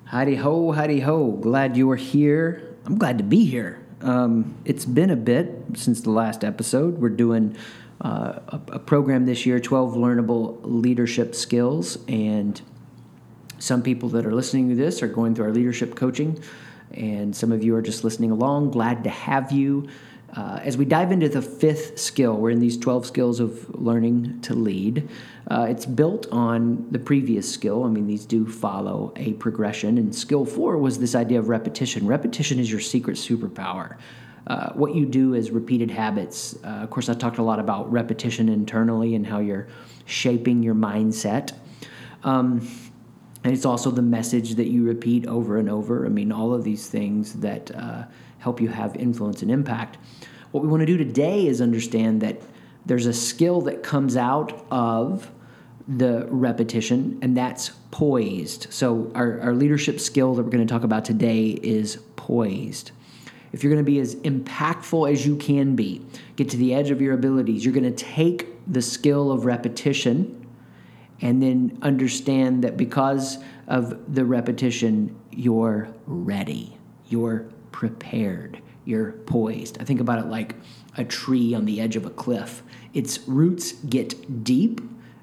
Howdy ho, howdy ho. Glad you are here. I'm glad to be here. It's been a bit since the last episode. We're doing a program this year, 12 Learnable Leadership Skills. And some people that are listening to this are going through our leadership coaching. And some of you are just listening along. Glad to have you. As we dive into the fifth skill, we're in these 12 skills of learning to lead. It's built on the previous skill. I mean, these do follow a progression. And skill 4 was this idea of repetition. Repetition is your secret superpower. What you do is repeated habits. Of course, I talked a lot about repetition internally and how you're shaping your mindset. And it's also the message that you repeat over and over. I mean, all of these things that help you have influence and impact. What we want to do today is understand that there's a skill that comes out of the repetition, and that's poised. So our leadership skill that we're going to talk about today is poised. If you're going to be as impactful as you can be, get to the edge of your abilities, you're going to take the skill of repetition and then understand that because of the repetition, you're ready, you're prepared, you're poised. I think about it like a tree on the edge of a cliff. Its roots get deep,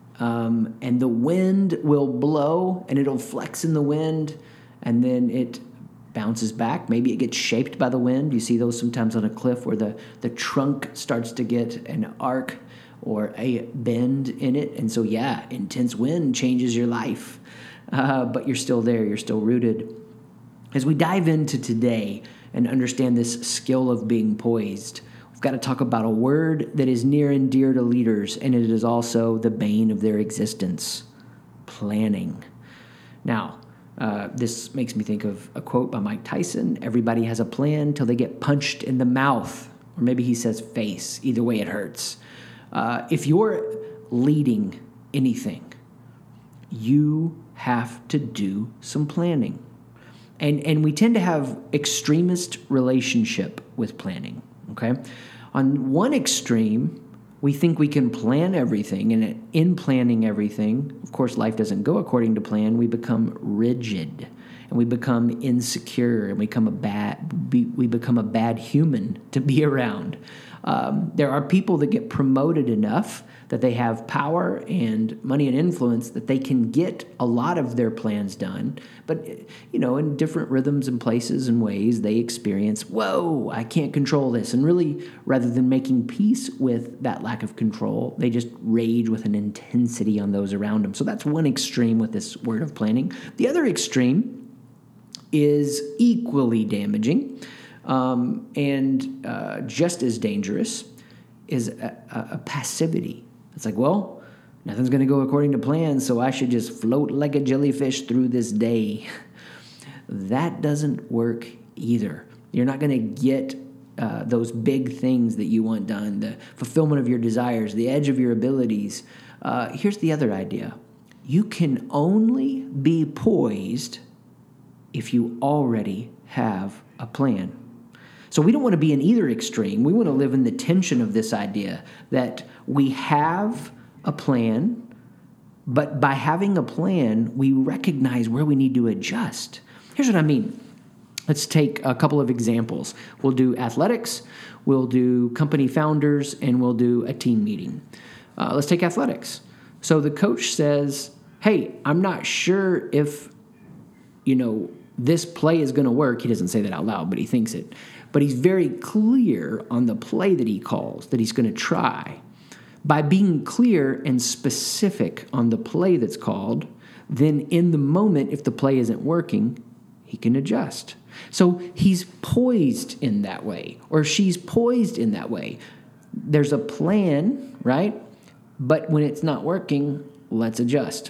and the wind will blow, and it'll flex in the wind, and then it bounces back. Maybe it gets shaped by the wind. You see those sometimes on a cliff where the trunk starts to get an arc or a bend in it. And so, intense wind changes your life, but you're still there. You're still rooted. As we dive into today and understand this skill of being poised, we've got to talk about a word that is near and dear to leaders, and it is also the bane of their existence: planning. Now, this makes me think of a quote by Mike Tyson: "Everybody has a plan till they get punched in the mouth," or maybe he says face. Either way, it hurts. If you're leading anything, you have to do some planning. And we tend to have extremist relationship with planning, okay? On one extreme, we think we can plan everything, and in planning everything, of course, life doesn't go according to plan. We become rigid, and we become insecure, and we become a bad human to be around. There are people that get promoted enough that they have power and money and influence that they can get a lot of their plans done. But, in different rhythms and places and ways, they experience, whoa, I can't control this. And really, rather than making peace with that lack of control, they just rage with an intensity on those around them. So that's one extreme with this word of planning. The other extreme is equally damaging. And just as dangerous is a passivity. It's like, well, nothing's going to go according to plan, so I should just float like a jellyfish through this day. That doesn't work either. You're not going to get those big things that you want done, the fulfillment of your desires, the edge of your abilities. Here's the other idea. You can only be poised if you already have a plan. So we don't want to be in either extreme. We want to live in the tension of this idea that we have a plan, but by having a plan, we recognize where we need to adjust. Here's what I mean. Let's take a couple of examples. We'll do athletics, we'll do company founders, and we'll do a team meeting. Let's take athletics. So the coach says, hey, I'm not sure if, this play is going to work. He doesn't say that out loud, but he thinks it. But he's very clear on the play that he calls, that he's going to try. By being clear and specific on the play that's called, then in the moment, if the play isn't working, he can adjust. So he's poised in that way, or she's poised in that way. There's a plan, right? But when it's not working, let's adjust.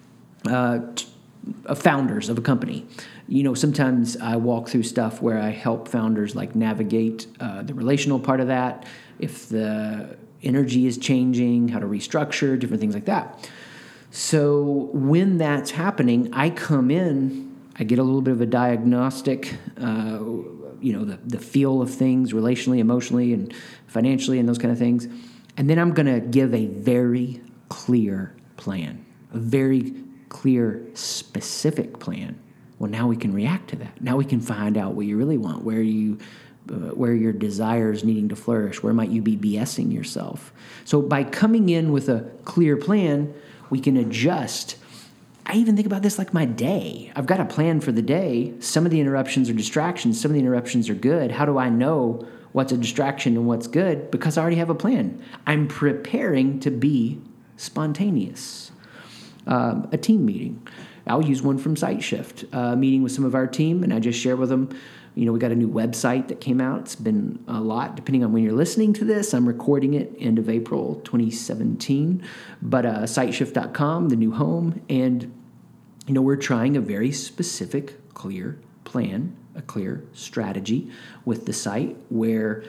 Founders of a company. Sometimes I walk through stuff where I help founders navigate the relational part of that, if the energy is changing, how to restructure, different things like that. So when that's happening, I come in, I get a little bit of a diagnostic, the feel of things relationally, emotionally, and financially, and those kind of things. And then I'm going to give a very clear plan, a very clear, specific plan. Well, now we can react to that. Now we can find out what you really want, where your desires needing to flourish, where might you be BSing yourself. So by coming in with a clear plan, we can adjust. I even think about this like my day. I've got a plan for the day. Some of the interruptions are distractions. Some of the interruptions are good. How do I know what's a distraction and what's good? Because I already have a plan. I'm preparing to be spontaneous. A team meeting. I'll use one from SiteShift, meeting with some of our team, and I just share with them, we got a new website that came out. It's been a lot, depending on when you're listening to this. I'm recording it end of April 2017, but siteshift.com, the new home, and, we're trying a very specific, clear plan, a clear strategy with the site where,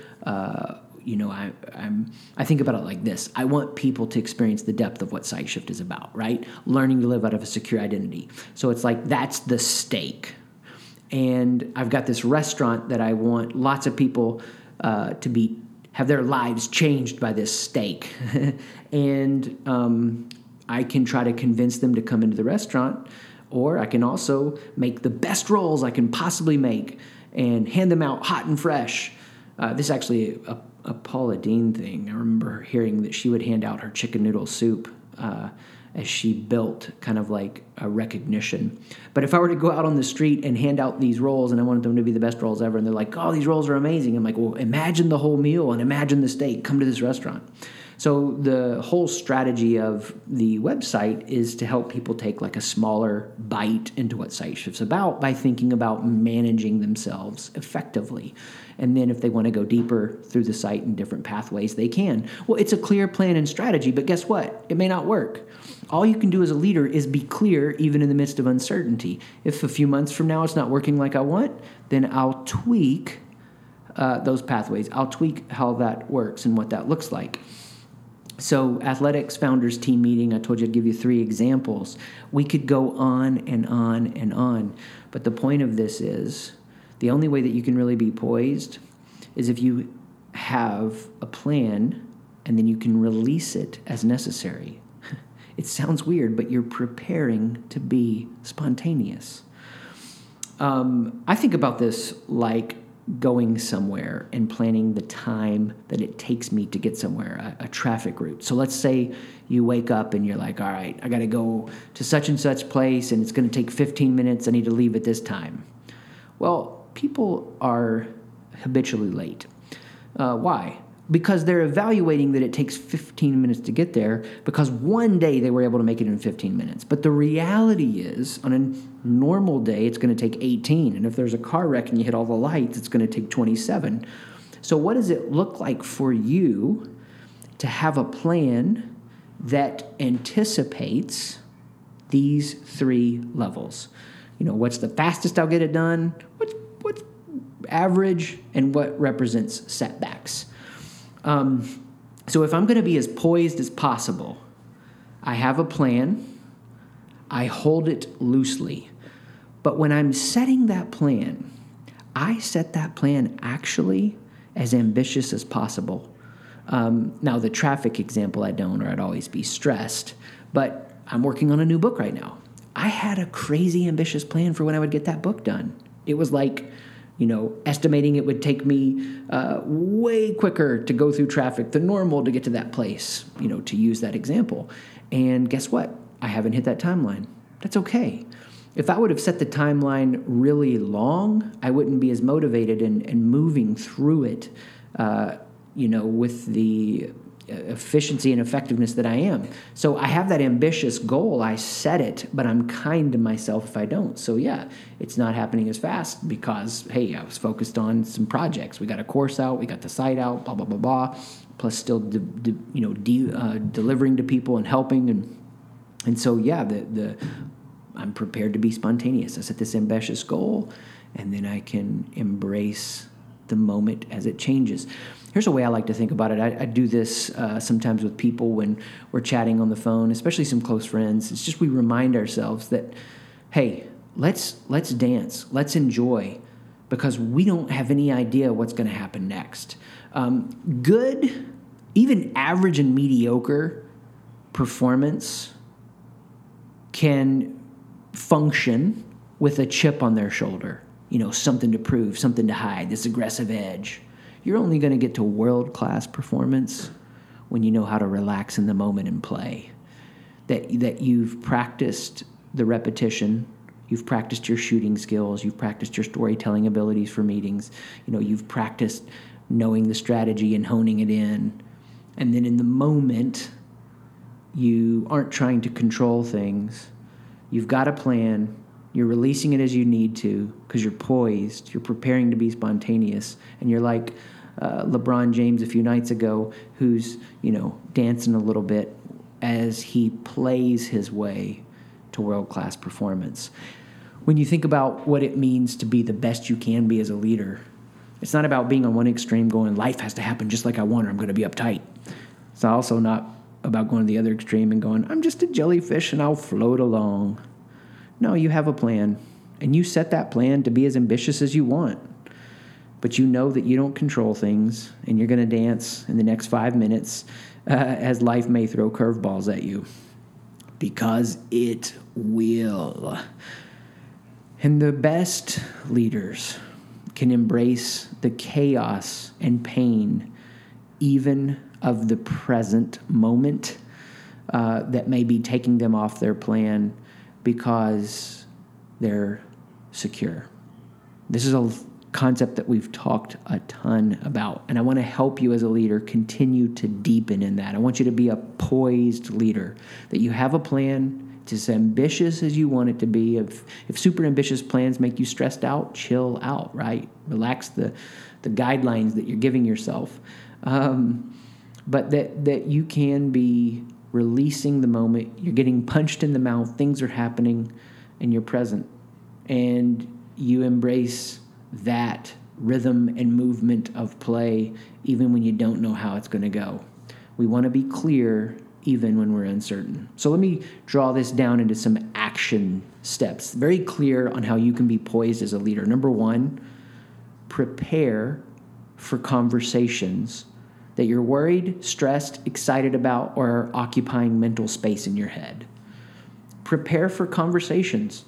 I think about it like this. I want people to experience the depth of what SiteShift is about, right? Learning to live out of a secure identity. So it's like that's the stake. And I've got this restaurant that I want lots of people to have their lives changed by this steak. And I can try to convince them to come into the restaurant, or I can also make the best rolls I can possibly make and hand them out hot and fresh. This is actually a Paula Deen thing. I remember hearing that she would hand out her chicken noodle soup as she built kind of like a recognition. But if I were to go out on the street and hand out these rolls and I wanted them to be the best rolls ever, and they're like, oh, these rolls are amazing. I'm like, well, imagine the whole meal and imagine the steak. Come to this restaurant. So the whole strategy of the website is to help people take like a smaller bite into what SiteShift's about by thinking about managing themselves effectively. And then if they want to go deeper through the site in different pathways, they can. Well, it's a clear plan and strategy, but guess what? It may not work. All you can do as a leader is be clear even in the midst of uncertainty. If a few months from now it's not working like I want, then I'll tweak those pathways. I'll tweak how that works and what that looks like. So athletics founders team meeting, I told you I'd give you 3 examples. We could go on and on and on. But the point of this is the only way that you can really be poised is if you have a plan and then you can release it as necessary. It sounds weird, but you're preparing to be spontaneous. I think about this like going somewhere and planning the time that it takes me to get somewhere, a traffic route. So let's say you wake up and you're like, all right, I got to go to such and such place and it's going to take 15 minutes. I need to leave at this time. Well, people are habitually late. Why? Because they're evaluating that it takes 15 minutes to get there because one day they were able to make it in 15 minutes. But the reality is, on a normal day, it's going to take 18. And if there's a car wreck and you hit all the lights, it's going to take 27. So what does it look like for you to have a plan that anticipates these 3 levels? What's the fastest I'll get it done? What's average? And what represents setbacks? So if I'm going to be as poised as possible, I have a plan, I hold it loosely. But when I'm setting that plan, I set that plan actually as ambitious as possible. Now, the traffic example I don't, or I'd always be stressed, but I'm working on a new book right now. I had a crazy ambitious plan for when I would get that book done. It was like, estimating it would take me way quicker to go through traffic than normal to get to that place, to use that example. And guess what? I haven't hit that timeline. That's okay. If I would have set the timeline really long, I wouldn't be as motivated and moving through it, with the efficiency and effectiveness that I am. So I have that ambitious goal. I set it, but I'm kind to myself if I don't. So yeah, it's not happening as fast because, hey, I was focused on some projects. We got a course out, we got the site out, blah, blah, blah, blah, plus still, delivering to people and helping. And so, yeah, I'm prepared to be spontaneous. I set this ambitious goal, and then I can embrace the moment as it changes. Here's a way I like to think about it. I do this sometimes with people when we're chatting on the phone, especially some close friends. It's just we remind ourselves that, hey, let's dance, let's enjoy, because we don't have any idea what's going to happen next. Good, even average and mediocre performance can function with a chip on their shoulder, something to prove, something to hide, this aggressive edge. You're only going to get to world-class performance when you know how to relax in the moment and play. That you've practiced the repetition, you've practiced your shooting skills, you've practiced your storytelling abilities for meetings, you've practiced knowing the strategy and honing it in. And then in the moment, you aren't trying to control things. You've got a plan. You're releasing it as you need to because you're poised. You're preparing to be spontaneous. And you're like LeBron James a few nights ago, who's, dancing a little bit as he plays his way to world-class performance. When you think about what it means to be the best you can be as a leader, it's not about being on one extreme going, life has to happen just like I want or I'm going to be uptight. It's also not about going to the other extreme and going, I'm just a jellyfish and I'll float along. No, you have a plan, and you set that plan to be as ambitious as you want. But you know that you don't control things, and you're going to dance in the next 5 minutes as life may throw curveballs at you. Because it will. And the best leaders can embrace the chaos and pain, even of the present moment that may be taking them off their plan because they're secure. This is a concept that we've talked a ton about, and I want to help you as a leader continue to deepen in that. I want you to be a poised leader, that you have a plan. It's as ambitious as you want it to be. If super ambitious plans make you stressed out, chill out, right? Relax the guidelines that you're giving yourself. But that you can be releasing the moment. You're getting punched in the mouth. Things are happening, and you're present. And you embrace that rhythm and movement of play even when you don't know how it's going to go. We want to be clear even when we're uncertain. So let me draw this down into some action steps. Very clear on how you can be poised as a leader. Number one, prepare for conversations that you're worried, stressed, excited about, or are occupying mental space in your head. Prepare for conversations.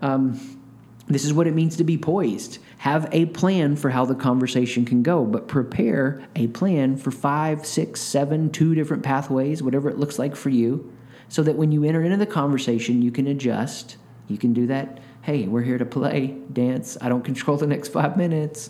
This is what it means to be poised. Have a plan for how the conversation can go, but prepare a plan for 5, 6, 7, 2 different pathways, whatever it looks like for you, so that when you enter into the conversation, you can adjust. You can do that. Hey, we're here to play, dance. I don't control the next 5 minutes.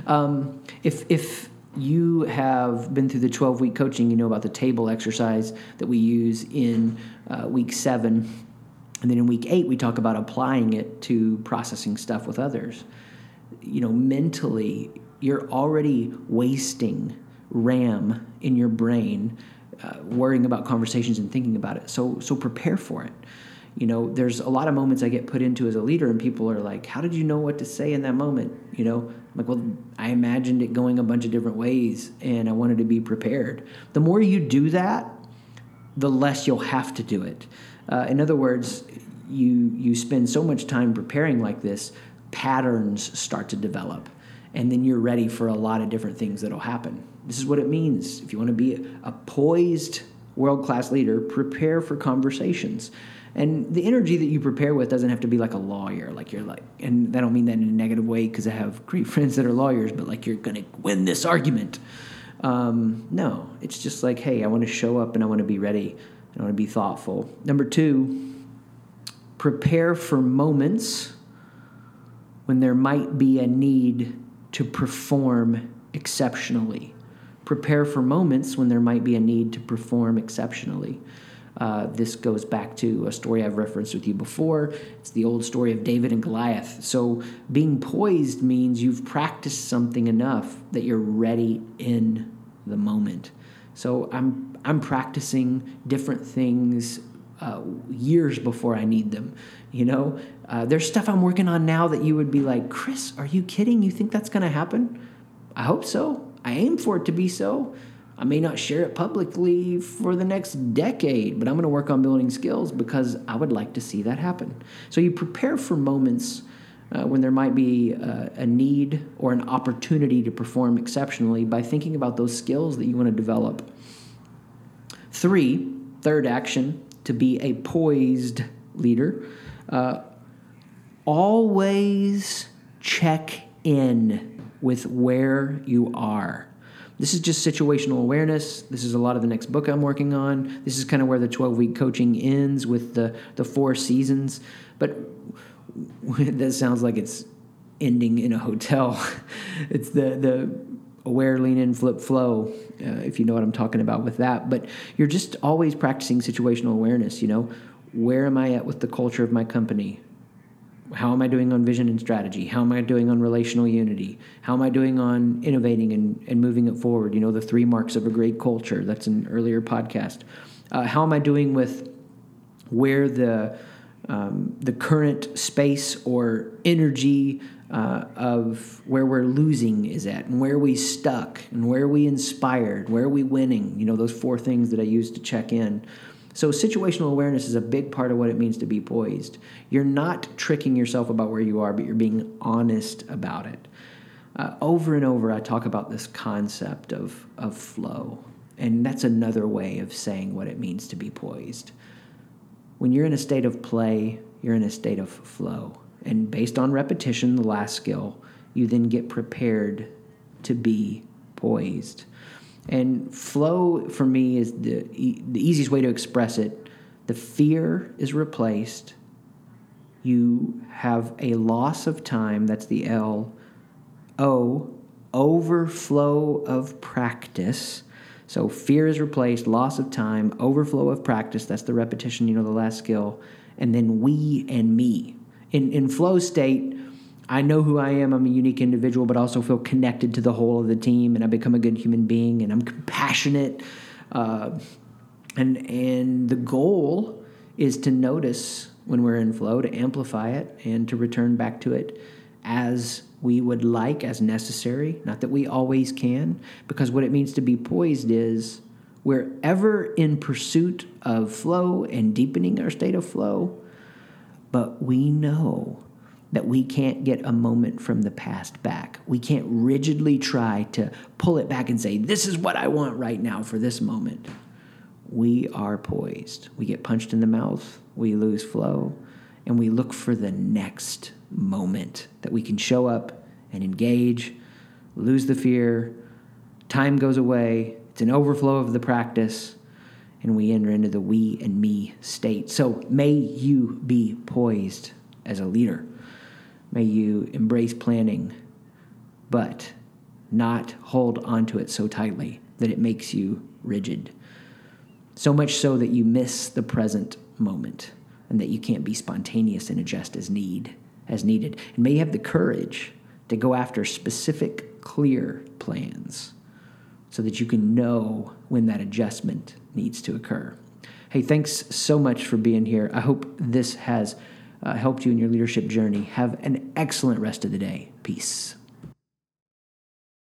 If you have been through the 12-week coaching, you know about the table exercise that we use in week 7. And then in week 8, we talk about applying it to processing stuff with others. Mentally, you're already wasting RAM in your brain, worrying about conversations and thinking about it. So prepare for it. There's a lot of moments I get put into as a leader, and people are like, how did you know what to say in that moment? I'm like, well, I imagined it going a bunch of different ways, and I wanted to be prepared. The more you do that, the less you'll have to do it. In other words, you spend so much time preparing like this, patterns start to develop, and then you're ready for a lot of different things that'll happen. This is what it means. If you want to be a poised, world-class leader, prepare for conversations. And the energy that you prepare with doesn't have to be like a lawyer, and I don't mean that in a negative way because I have great friends that are lawyers, but like you're going to win this argument. No, it's just like, hey, I want to show up and I want to be ready. I want to be thoughtful. Number 2, prepare for moments when there might be a need to perform exceptionally. Prepare for moments when there might be a need to perform exceptionally. This goes back to a story I've referenced with you before. It's the old story of David and Goliath. So being poised means you've practiced something enough that you're ready in the moment. So I'm practicing different things years before I need them. There's stuff I'm working on now that you would be like, Chris, are you kidding? You think that's going to happen? I hope so. I aim for it to be so. I may not share it publicly for the next decade, but I'm going to work on building skills because I would like to see that happen. So you prepare for moments when there might be a need or an opportunity to perform exceptionally by thinking about those skills that you want to develop. Third action, to be a poised leader, always check in with where you are. This is just situational awareness. This is a lot of the next book I'm working on. This is kind of where the 12-week coaching ends with the 4 seasons. But that sounds like it's ending in a hotel. It's the aware, lean in, flip, flow, if you know what I'm talking about with that. But you're just always practicing situational awareness, Where am I at with the culture of my company? How am I doing on vision and strategy? How am I doing on relational unity? How am I doing on innovating and moving it forward? The 3 marks of a great culture. That's an earlier podcast. How am I doing with where the current space or energy of where we're losing is at, and where we stuck, and where we inspired, where are we winning? Those 4 things that I use to check in. So situational awareness is a big part of what it means to be poised. You're not tricking yourself about where you are, but you're being honest about it. Over and over, I talk about this concept of flow, and that's another way of saying what it means to be poised. When you're in a state of play, you're in a state of flow. And based on repetition, the last skill, you then get prepared to be poised. And flow, for me, is the easiest way to express it. The fear is replaced. You have a loss of time, that's the L. O, overflow of practice. So fear is replaced, loss of time, overflow of practice, that's the repetition, the last skill. And then we and me. In flow state, I know who I am. I'm a unique individual, but also feel connected to the whole of the team, and I become a good human being, and I'm compassionate. And the goal is to notice when we're in flow, to amplify it, and to return back to it as we would like, as necessary. Not that we always can, because what it means to be poised is we're ever in pursuit of flow and deepening our state of flow, but we know that we can't get a moment from the past back. We can't rigidly try to pull it back and say, this is what I want right now for this moment. We are poised. We get punched in the mouth, we lose flow, and we look for the next moment that we can show up and engage, lose the fear, time goes away, it's an overflow of the practice, and we enter into the we and me state. So may you be poised as a leader. May you embrace planning, but not hold onto it so tightly that it makes you rigid. So much so that you miss the present moment and that you can't be spontaneous and adjust as needed. And may you have the courage to go after specific, clear plans so that you can know when that adjustment needs to occur. Hey, thanks so much for being here. I hope this has helped you in your leadership journey. Have an excellent rest of the day. Peace.